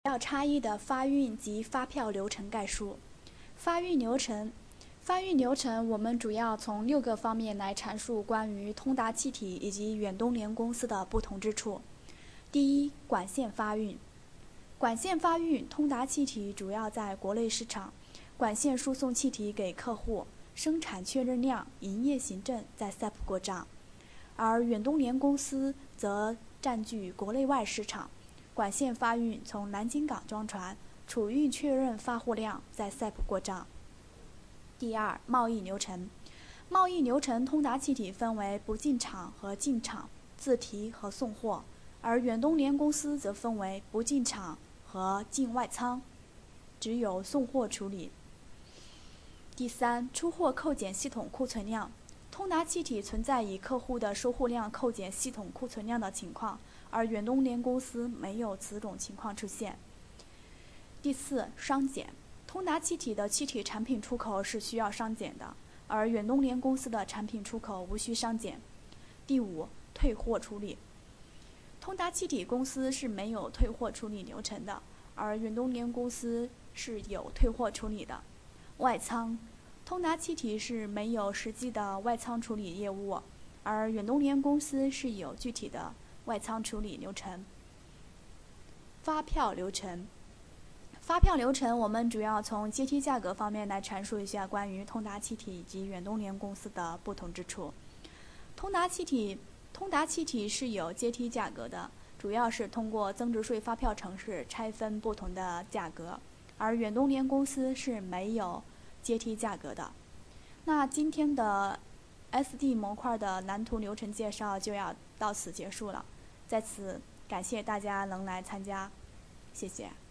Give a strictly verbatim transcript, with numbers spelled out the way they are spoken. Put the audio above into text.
要差异的发运及发票流程概述。发运流程，发运流程我们主要从六个方面来阐述关于通达气体以及远东联公司的不同之处。第一，管线发运。管线发运，通达气体主要在国内市场，管线输送气体给客户，生产确认量、营业行政在 S A P 过账，而远东联公司则占据国内外市场，管线发运从南京港装船，储运确认发货量在 S A P 过账。第二，贸易流程。贸易流程，通达气体分为不进场和进场、自提和送货，而远东联公司则分为不进场和进外仓，只有送货处理。第三，出货扣减系统库存量。通达气体存在以客户的收货量扣减系统库存量的情况，而远东联公司没有此种情况出现。第四，商检。通达气体的气体产品出口是需要商检的，而远东联公司的产品出口无需商检。第五，退货处理。通达气体公司是没有退货处理流程的，而远东联公司是有退货处理的。外仓，通达气体是没有实际的外仓处理业务，而远东联公司是有具体的外仓处理流程。发票流程。发票流程我们主要从阶梯价格方面来阐述一下关于通达气体以及远东联公司的不同之处。通达气体通达气体是有阶梯价格的，主要是通过增值税发票程式拆分不同的价格，而远东联公司是没有阶梯价格的。那今天的 S D 模块的蓝图流程介绍就要到此结束了，在此感谢大家能来参加，谢谢。